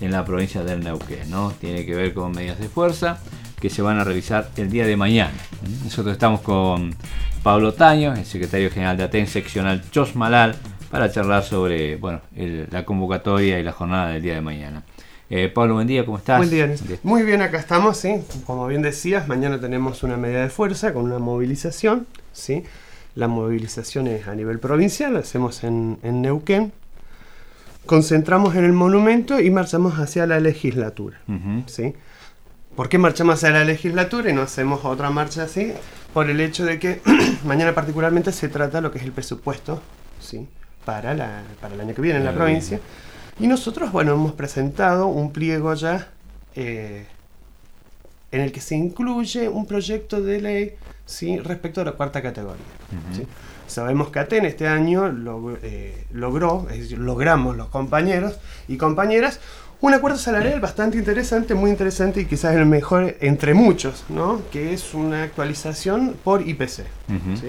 en la provincia del Neuquén, ¿no? Tiene que ver con medidas de fuerza que se van a realizar el día de mañana. Nosotros estamos con Pablo Taño, el secretario general de ATEN seccional Chosmalal, para charlar sobre la convocatoria y la jornada del día de mañana. Pablo, buen día, ¿cómo estás? Buen día. Muy bien, acá estamos, ¿sí? Como bien decías, mañana tenemos una medida de fuerza con una movilización, ¿sí? La movilización es a nivel provincial, la hacemos en Neuquén, concentramos en el monumento y marchamos hacia la legislatura, ¿sí? ¿Por qué marchamos hacia la legislatura y no hacemos otra marcha así? Por el hecho de que mañana particularmente se trata lo que es el presupuesto, ¿sí? para el año que viene en la provincia. Y nosotros, hemos presentado un pliego ya en el que se incluye un proyecto de ley, ¿sí? Respecto a la cuarta categoría. ¿Sí? Sabemos que ATEN este año logró, es decir, logramos los compañeros y compañeras, un acuerdo salarial bastante interesante, muy interesante y quizás el mejor entre muchos, ¿no? Que es una actualización por IPC. ¿Sí?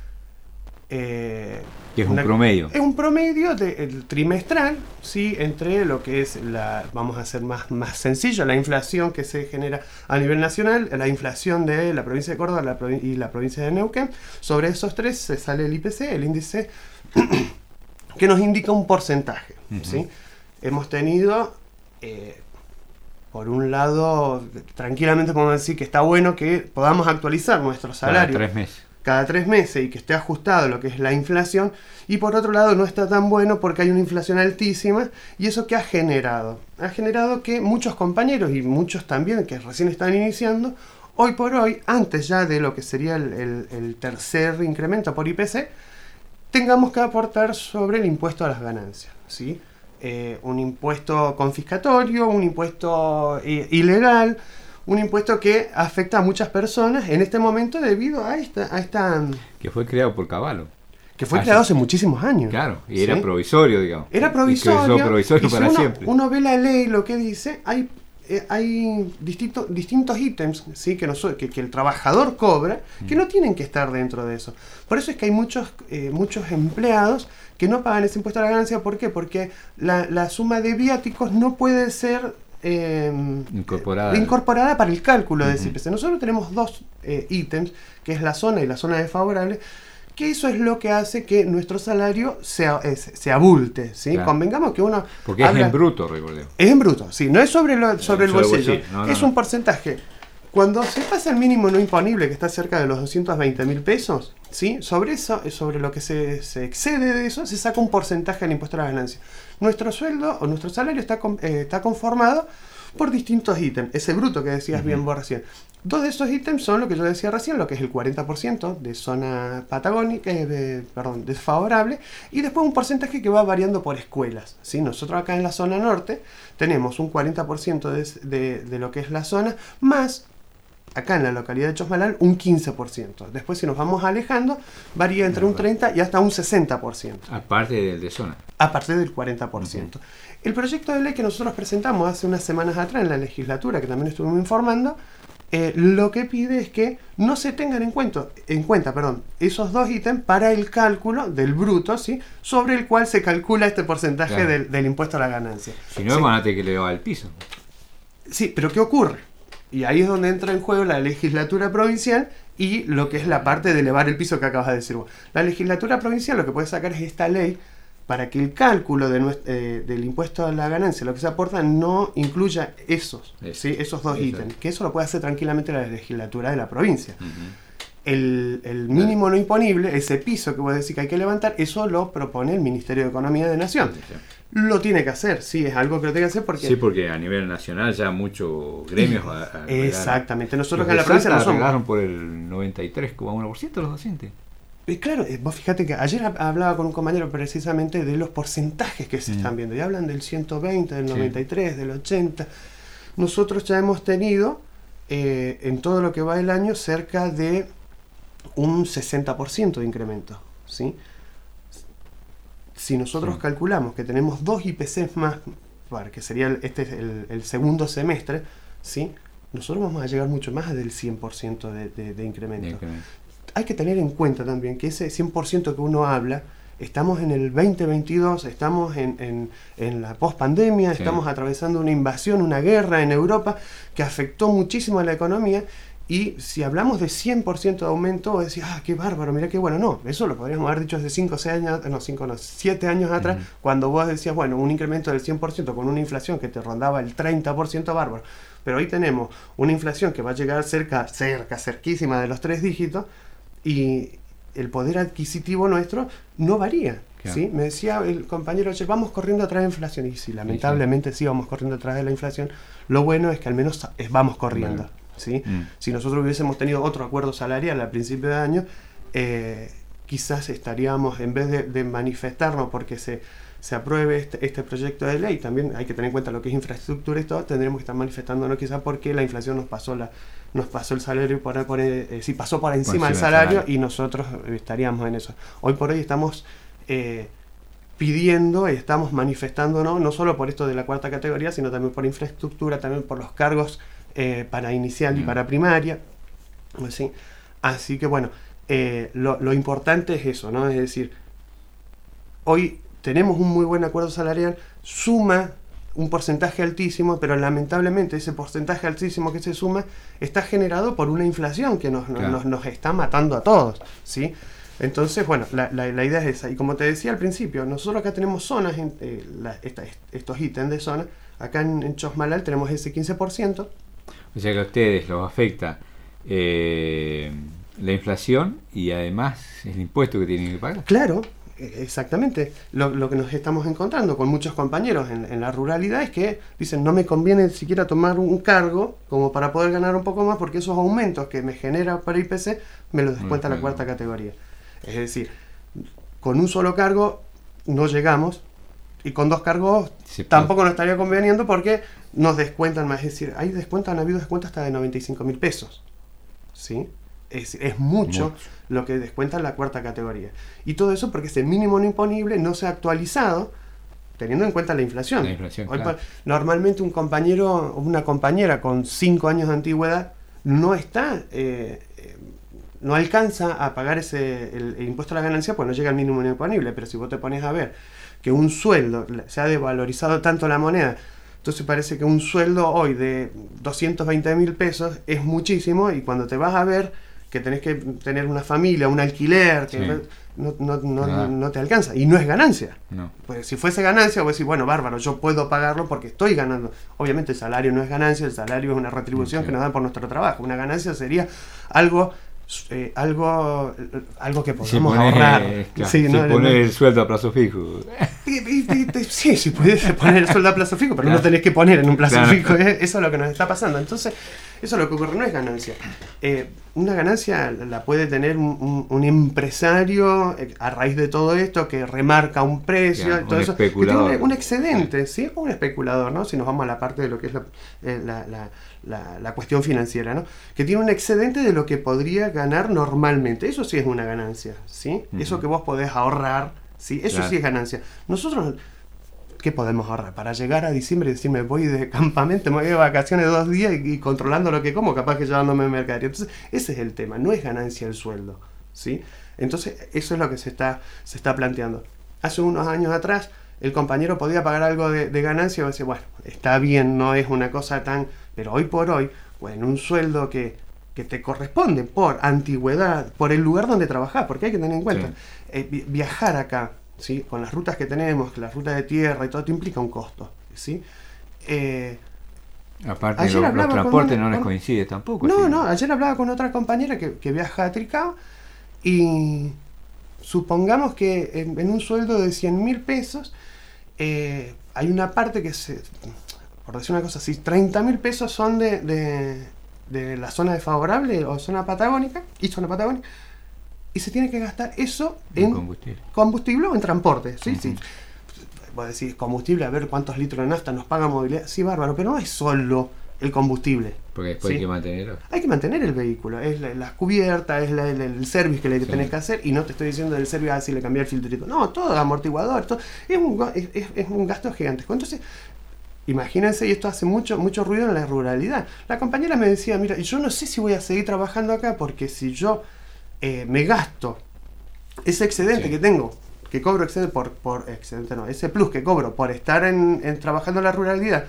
Que es un promedio. Es un promedio trimestral, ¿sí? Entre lo que es vamos a hacer más sencillo, la inflación que se genera a nivel nacional, la inflación de la provincia de Córdoba y la provincia de Neuquén. Sobre esos tres se sale el IPC, el índice que nos indica un porcentaje. ¿Sí? Hemos tenido, por un lado, tranquilamente podemos decir que está bueno que podamos actualizar nuestro salario. Cada 3 meses y que esté ajustado a lo que es la inflación, y por otro lado no está tan bueno porque hay una inflación altísima. ¿Y eso qué ha generado? Ha generado que muchos compañeros y muchos también que recién están iniciando, hoy por hoy, antes ya de lo que sería el tercer incremento por IPC, tengamos que aportar sobre el impuesto a las ganancias, ¿sí? Un impuesto confiscatorio, un impuesto ilegal, un impuesto que afecta a muchas personas en este momento debido a esta que fue creado por Cavallo. Que fue creado hace muchísimos años. Claro, y era provisorio, digamos. Era provisorio. Y para siempre. Uno ve la ley, lo que dice, hay distintos ítems, ¿sí? que el trabajador cobra, que no tienen que estar dentro de eso. Por eso es que hay muchos empleados que no pagan ese impuesto a la ganancia. ¿Por qué? Porque la suma de viáticos no puede ser incorporada para el cálculo de ese IPC. Nosotros tenemos 2 ítems, que es la zona y la zona desfavorable, que eso es lo que hace que nuestro salario se abulte, ¿sí? Claro. Convengamos que uno porque es en bruto, recordemos. Es en bruto, sí, no es sobre el bolsillo. Es un porcentaje. Cuando se pasa el mínimo no imponible, que está cerca de los 220.000 pesos, ¿sí? Sobre lo que se excede de eso, se saca un porcentaje del impuesto a la ganancia. Nuestro sueldo o nuestro salario está conformado por distintos ítems. Ese bruto que decías bien vos recién. 2 de esos ítems son lo que yo decía recién, lo que es el 40% de zona patagónica, desfavorable, y después un porcentaje que va variando por escuelas, ¿sí? Nosotros acá en la zona norte tenemos un 40% de lo que es la zona, más acá en la localidad de Chosmalal un 15%. Después, si nos vamos alejando, varía entre un 30 y hasta un 60%. Aparte del de zona. Aparte del 40%. El proyecto de ley que nosotros presentamos hace unas semanas atrás en la legislatura, que también estuvimos informando, lo que pide es que no se tengan en cuenta, esos 2 ítems para el cálculo del bruto, ¿sí? Sobre el cual se calcula este porcentaje, claro, del impuesto a la ganancia. Si no, van a tener que elevar el piso. Sí, pero ¿qué ocurre? Y ahí es donde entra en juego la legislatura provincial y lo que es la parte de elevar el piso que acabas de decir vos. La legislatura provincial lo que puede sacar es esta ley para que el cálculo del impuesto a la ganancia, lo que se aporta, no incluya esos 2 ítems. Que eso lo puede hacer tranquilamente la legislatura de la provincia. El mínimo no imponible, ese piso que vos decís que hay que levantar, eso lo propone el Ministerio de Economía de Nación. Lo tiene que hacer, sí, es algo que lo tiene que hacer porque... Sí, porque a nivel nacional ya muchos gremios... Exactamente, nosotros acá en la provincia no somos... arreglaron por el 93,1% los docentes. Claro, vos fíjate que ayer hablaba con un compañero precisamente de los porcentajes que se están viendo, y hablan del 120, del 93, del 80. Nosotros ya hemos tenido, en todo lo que va el año, cerca de un 60% de incremento, ¿sí? Si nosotros calculamos que tenemos 2 IPCs más, que sería el segundo semestre, ¿sí? Nosotros vamos a llegar mucho más del 100% de incremento. Hay que tener en cuenta también que ese 100% que uno habla estamos en el 2022, estamos en la pospandemia, Sí. estamos atravesando una invasión, una guerra en Europa que afectó muchísimo a la economía. Y si hablamos de 100% de aumento, vos decís, qué bárbaro, mirá qué bueno. No, eso lo podríamos haber dicho hace 7 años atrás, cuando vos decías, bueno, un incremento del 100% con una inflación que te rondaba el 30%, bárbaro. Pero hoy tenemos una inflación que va a llegar cerquísima de los 3 dígitos, y el poder adquisitivo nuestro no varía. Claro. ¿Sí? Me decía el compañero, oye, vamos corriendo atrás de la inflación. Y sí, lamentablemente sí vamos corriendo atrás de la inflación. Lo bueno es que al menos vamos corriendo. Bueno. ¿Sí? Si nosotros hubiésemos tenido otro acuerdo salarial al principio de año, quizás estaríamos, en vez de manifestarnos porque se apruebe este proyecto de ley, también hay que tener en cuenta lo que es infraestructura y todo, tendríamos que estar manifestándonos quizás porque la inflación nos pasó el salario pasó por encima del salario, y nosotros estaríamos en eso. Hoy por hoy estamos pidiendo y estamos manifestándonos no solo por esto de la 4ª categoría, sino también por infraestructura, también por los cargos para inicial y para primaria. ¿Sí? Así que bueno, lo importante es eso, ¿no? Es decir, hoy tenemos un muy buen acuerdo salarial, suma un porcentaje altísimo, pero lamentablemente ese porcentaje altísimo que se suma está generado por una inflación que nos está matando a todos, ¿sí? Entonces, bueno, la idea es esa. Y como te decía al principio, nosotros acá tenemos zonas, estos ítems de zona. Acá en Chosmalal tenemos ese 15%. O sea que a ustedes los afecta la inflación y además el impuesto que tienen que pagar. Claro, exactamente. Lo que nos estamos encontrando con muchos compañeros en la ruralidad es que dicen, no me conviene siquiera tomar un cargo como para poder ganar un poco más, porque esos aumentos que me genera para IPC me los descuenta la 4ª categoría. Es decir, con un solo cargo no llegamos, y con 2 cargos tampoco nos estaría conveniendo porque nos descuentan más. Es decir, han habido descuentos hasta de 95.000 pesos. ¿Sí? Es mucho lo que descuenta la 4ª categoría. Y todo eso porque ese mínimo no imponible no se ha actualizado teniendo en cuenta la inflación. Claro. Normalmente un compañero o una compañera con 5 años de antigüedad no alcanza a pagar el impuesto a la ganancia, pues no llega al mínimo imponible. Pero si vos te pones a ver que un sueldo se ha devalorizado tanto la moneda, entonces parece que un sueldo hoy de 220.000 pesos es muchísimo, y cuando te vas a ver que tenés que tener una familia, un alquiler, que no te alcanza, y no es ganancia. No. Pues si fuese ganancia, vos decís, bueno, bárbaro, yo puedo pagarlo porque estoy ganando. Obviamente el salario no es ganancia, el salario es una retribución que nos dan por nuestro trabajo. Una ganancia sería algo que podamos ahorrar. Claro, sí, poner el sueldo a plazo fijo. Sí, si pudiese poner el sueldo a plazo fijo, pero no tenés que poner en un plazo fijo. Eso es lo que nos está pasando. Entonces, eso es lo que ocurre, no es ganancia. Una ganancia la puede tener un empresario a raíz de todo esto, que remarca un precio, todo eso, que tiene un excedente, ¿sí? Un especulador, ¿no? Si nos vamos a la parte de lo que es la cuestión financiera, ¿no? Que tiene un excedente de lo que podría ganar normalmente. Eso sí es una ganancia, ¿sí? Eso que vos podés ahorrar, ¿sí? Eso sí es ganancia. Nosotros, ¿qué podemos ahorrar? Para llegar a diciembre y decirme, voy de campamento, me voy de vacaciones 2 días y controlando lo que como, capaz que llevándome mercadería. Entonces, ese es el tema, no es ganancia el sueldo, ¿sí? Entonces, eso es lo que se está planteando. Hace unos años atrás, el compañero podía pagar algo de ganancia y decir, bueno, está bien, no es una cosa tan... Pero hoy por hoy, bueno, un sueldo que te corresponde por antigüedad, por el lugar donde trabajás, porque hay que tener en cuenta, viajar acá, ¿sí? Con las rutas que tenemos, las rutas de tierra y todo, te implica un costo, ¿sí? Aparte los transportes no les coincide tampoco. No, ayer hablaba con otra compañera que viaja a Tricao, y supongamos que en un sueldo de 100.000 pesos hay una parte que por decir una cosa así, 30.000 pesos son de la zona desfavorable o zona patagónica, y se tiene que gastar eso en combustible o en transporte, ¿sí? Sí. Vos decís, combustible, a ver cuántos litros de nafta nos paga movilidad, sí, bárbaro, pero no es solo el combustible. Porque después hay que mantenerlo. Hay que mantener el vehículo, es la cubierta, es el service que le tenés que hacer, y no te estoy diciendo del service si le cambié el filtrito, no, todo amortiguador, todo, es un gasto gigantesco. Entonces, imagínense, y esto hace mucho ruido en la ruralidad. La compañera me decía, mira, yo no sé si voy a seguir trabajando acá, porque si yo me gasto ese excedente que tengo, que cobro excedente no, ese plus que cobro por estar trabajando en la ruralidad,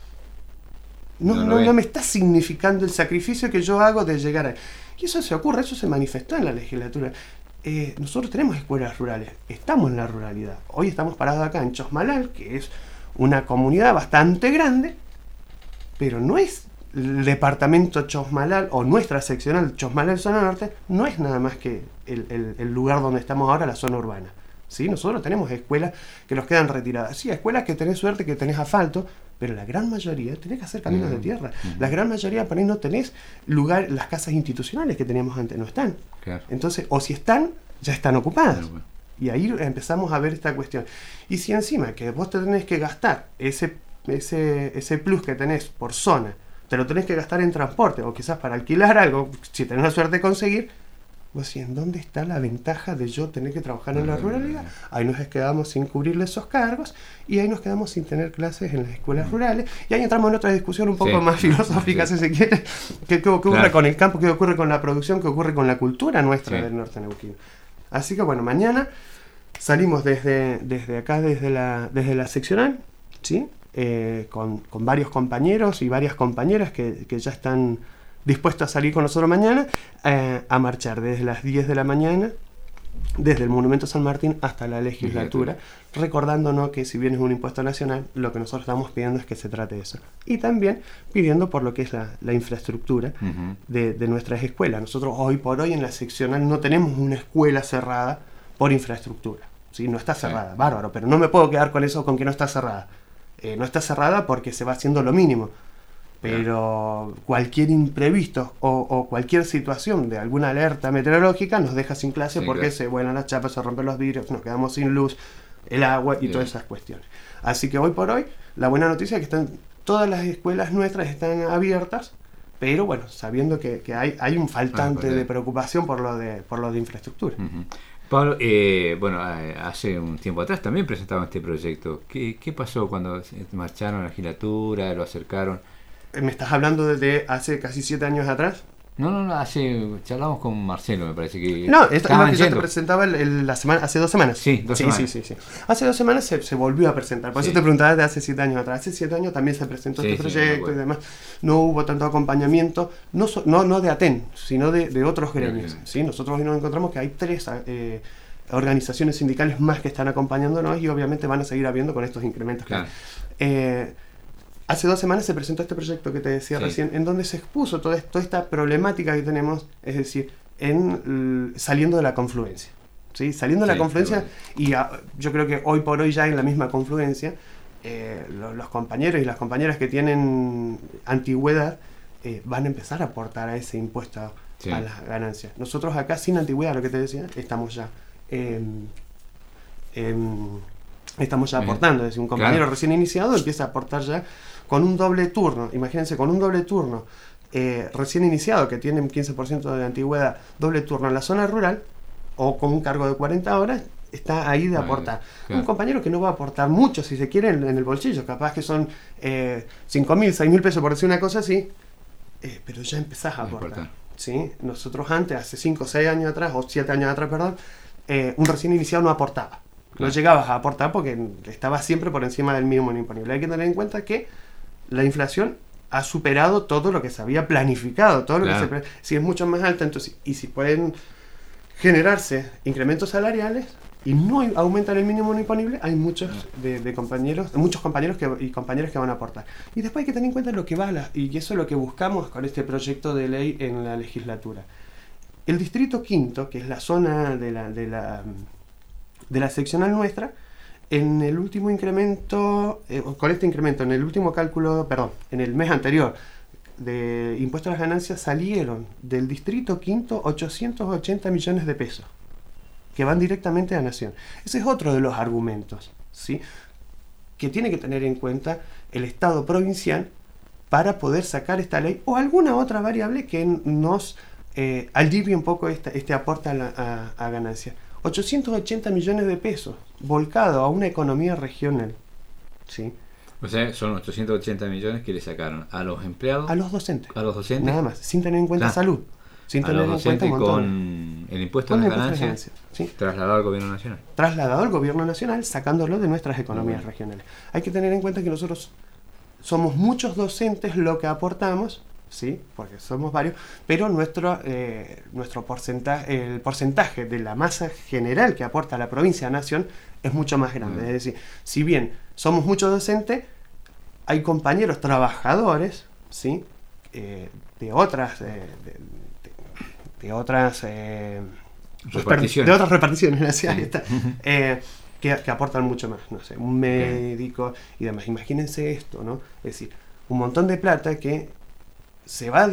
no me está significando el sacrificio que yo hago de llegar a... Y eso se manifestó en la legislatura. Nosotros tenemos escuelas rurales, estamos en la ruralidad. Hoy estamos parados acá en Chosmalal, que es una comunidad bastante grande, pero no es el departamento Chosmalal o nuestra seccional Chosmalal Zona Norte, no es nada más que el lugar donde estamos ahora, la zona urbana. ¿Sí? Nosotros tenemos escuelas que nos quedan retiradas. Sí, escuelas que tenés suerte, que tenés asfalto, pero la gran mayoría tenés que hacer caminos de tierra. La gran mayoría por ahí no tenés lugar, las casas institucionales que teníamos antes no están. Claro. Entonces, o si están, ya están ocupadas. Claro, bueno. Y ahí empezamos a ver esta cuestión. Y si encima que vos te tenés que gastar ese plus que tenés por zona, te lo tenés que gastar en transporte, o quizás para alquilar algo, si tenés la suerte de conseguir, vos decís, ¿en dónde está la ventaja de yo tener que trabajar en la ruralidad? Ahí nos quedamos sin cubrirle esos cargos, y ahí nos quedamos sin tener clases en las escuelas rurales, y ahí entramos en otra discusión un poco más filosófica, si se quiere, ¿qué ocurre con el campo? ¿Qué ocurre con la producción? ¿Qué ocurre con la cultura nuestra del norte neuquino? Así que bueno, mañana salimos desde acá, desde la seccional, ¿sí? Con varios compañeros y varias compañeras que ya están dispuestos a salir con nosotros mañana, a marchar desde las 10 de la mañana, desde el Monumento San Martín hasta la legislatura, recordándonos que si bien es un impuesto nacional, lo que nosotros estamos pidiendo es que se trate de eso. Y también pidiendo por lo que es la infraestructura de nuestras escuelas. Nosotros hoy por hoy en la seccional no tenemos una escuela cerrada por infraestructura. ¿Sí? No está cerrada, bárbaro, pero no me puedo quedar con eso, con que no está cerrada. No está cerrada porque se va haciendo lo mínimo. Pero cualquier imprevisto o cualquier situación de alguna alerta meteorológica nos deja sin clase porque se vuelan las chapas, se rompen los vidrios, nos quedamos sin luz, el agua y todas esas cuestiones. Así que hoy por hoy, la buena noticia es que todas las escuelas nuestras están abiertas, pero bueno, sabiendo que hay un faltante de preocupación por lo de infraestructura. Pablo, hace un tiempo atrás también presentaban este proyecto. ¿Qué pasó cuando marcharon a la legislatura, lo acercaron? ¿Me estás hablando de hace casi 7 años atrás? No, charlamos con Marcelo, me parece que... No, es lo que yo te presentaba hace 2 semanas. Sí, 2 semanas. Sí. Hace 2 semanas se volvió a presentar, por eso te preguntaba de hace 7 años atrás. Hace 7 años también se presentó este proyecto y demás. No hubo tanto acompañamiento, no de ATEN, sino de otros gremios. ¿Sí? Nosotros hoy nos encontramos que hay 3 organizaciones sindicales más que están acompañándonos y obviamente van a seguir habiendo con estos incrementos. Claro. Hace 2 semanas se presentó este proyecto que te decía recién, en donde se expuso toda esta problemática que tenemos, es decir, saliendo de la confluencia. ¿Sí? Saliendo de la confluencia, y yo creo que hoy por hoy ya en la misma confluencia, los compañeros y las compañeras que tienen antigüedad van a empezar a aportar a ese impuesto a las ganancias. Nosotros acá sin antigüedad, lo que te decía, estamos ya aportando. Es decir, un compañero recién iniciado empieza a aportar ya con un doble turno. Imagínense, con un doble turno recién iniciado, que tiene un 15% de antigüedad, doble turno en la zona rural, o con un cargo de 40 horas, está ahí de aportar. Claro. Un compañero que no va a aportar mucho, si se quiere, en el bolsillo, capaz que son 5.000, 6.000 pesos, por decir una cosa así, pero ya empezás a aportar. ¿Sí? Nosotros antes, hace 5 o 6 años atrás, o 7 años atrás, perdón, un recién iniciado no aportaba. No llegabas a aportar porque estaba siempre por encima del mínimo imponible. Hay que tener en cuenta que la inflación ha superado todo lo que se había planificado, todo lo que si es mucho más alta, entonces, y si pueden generarse incrementos salariales y no aumentan el mínimo imponible, hay muchos compañeros y compañeras que van a aportar. Y después hay que tener en cuenta lo que va y eso es lo que buscamos con este proyecto de ley en la legislatura. El distrito quinto, que es la zona de la seccional nuestra, en el último incremento, con este incremento, en el último cálculo, en el mes anterior, de impuestos a las ganancias, salieron del distrito quinto 880 millones de pesos, que van directamente a Nación. Ese es otro de los argumentos, ¿sí?, que tiene que tener en cuenta el Estado provincial para poder sacar esta ley o alguna otra variable que nos alivie un poco este aporte a ganancias. 880 millones de pesos volcado a una economía regional, ¿sí? O sea, son 880 millones que le sacaron a los empleados, a los docentes, nada más, sin tener en cuenta salud. sin a tener los en cuenta docentes un montón. con el impuesto a Con las el impuesto a las ganancias ganancias, sí. trasladado al gobierno nacional. Trasladado al gobierno nacional, sacándolo de nuestras economías Bueno. regionales. Hay que tener en cuenta que nosotros somos muchos docentes lo que aportamos, sí, porque somos varios, pero nuestro porcentaje, el porcentaje de la masa general que aporta la provincia a nación es mucho más grande. Es decir, si bien somos muchos docentes, hay compañeros trabajadores, sí, de otras Reparticiones. de otras reparticiones, así, ahí Sí. está, que aportan mucho más, no sé, un médico y demás. Imagínense esto, ¿no? Es decir, un montón de plata que se va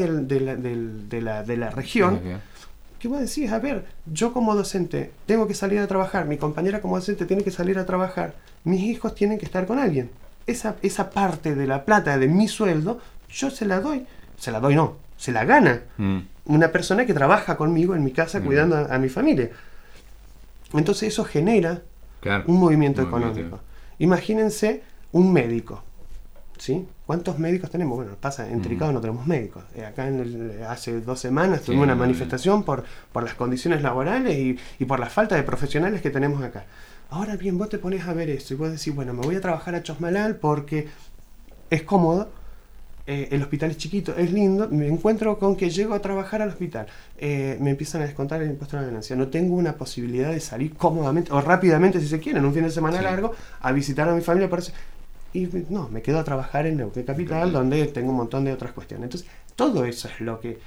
de la región, que vos decís, a ver, yo como docente tengo que salir a trabajar, mi compañera como docente tiene que salir a trabajar, mis hijos tienen que estar con alguien. Esa parte de la plata de mi sueldo, yo se la doy no, se la gana una persona que trabaja conmigo en mi casa cuidando a mi familia. Entonces eso genera un movimiento económico. Imagínense un médico, ¿sí? ¿Cuántos médicos tenemos? Bueno, pasa, en Tricado no tenemos médicos. Acá hace 2 semanas tuvimos una manifestación por las condiciones laborales y por la falta de profesionales que tenemos acá. Ahora bien, vos te pones a ver esto y vos decís, bueno, me voy a trabajar a Chosmalal porque es cómodo, el hospital es chiquito, es lindo, me encuentro con que llego a trabajar al hospital, me empiezan a descontar el impuesto a la ganancia, no tengo una posibilidad de salir cómodamente o rápidamente, si se quiere, en un fin de semana largo, a visitar a mi familia, por eso, y no, me quedo a trabajar en Neuquén Capital, donde tengo un montón de otras cuestiones. Entonces, todo eso es lo que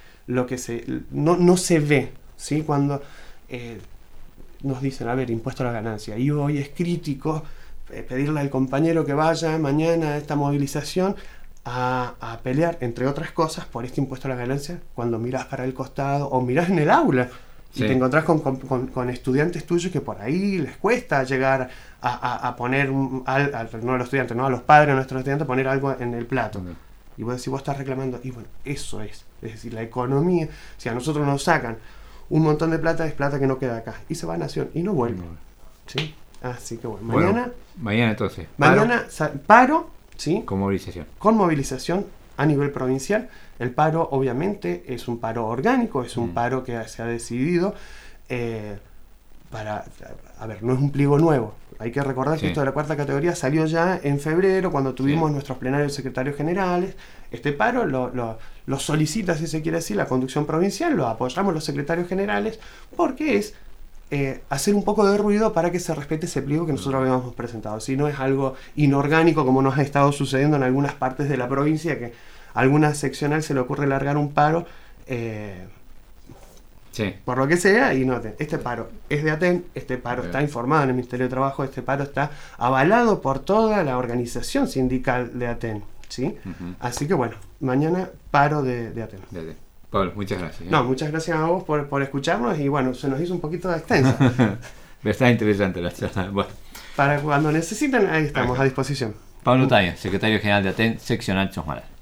no se ve, ¿sí? Cuando nos dicen, a ver, impuesto a la ganancia, y hoy es crítico pedirle al compañero que vaya mañana a esta movilización a pelear, entre otras cosas, por este impuesto a la ganancia, cuando mirás para el costado o mirás en el aula y te encontrás con estudiantes tuyos que por ahí les cuesta llegar a poner, no a los estudiantes, no a los padres de nuestros estudiantes, poner algo en el plato. Y vos decís, vos estás reclamando, y bueno, eso es decir, la economía, si a nosotros nos sacan un montón de plata, es plata que no queda acá, y se va a Nación, y no vuelve. ¿Sí? Así que bueno, mañana entonces. Paro, ¿sí? Con movilización. Con movilización a nivel provincial. El paro, obviamente, es un paro orgánico, es un paro que se ha decidido a ver, no es un pliego nuevo. Hay que recordar que esto de la cuarta categoría salió ya en febrero, cuando tuvimos nuestros plenarios de secretarios generales. Este paro lo solicita, si se quiere decir, la conducción provincial, lo apoyamos los secretarios generales, porque es hacer un poco de ruido para que se respete ese pliego que nosotros habíamos presentado. Si no es algo inorgánico como nos ha estado sucediendo en algunas partes de la provincia, que a alguna seccional se le ocurre largar un paro por lo que sea, y noten, este paro es de ATEN, este paro está informado en el Ministerio de Trabajo, este paro está avalado por toda la organización sindical de ATEN, ¿sí? Así que bueno, mañana paro de ATEN. Pablo, muchas gracias. No, muchas gracias a vos por escucharnos, y bueno, se nos hizo un poquito extensa. Está interesante la charla. Bueno. Para cuando necesiten, ahí estamos a disposición. Pablo Taños, secretario general de ATEN, seccional Chosmalal.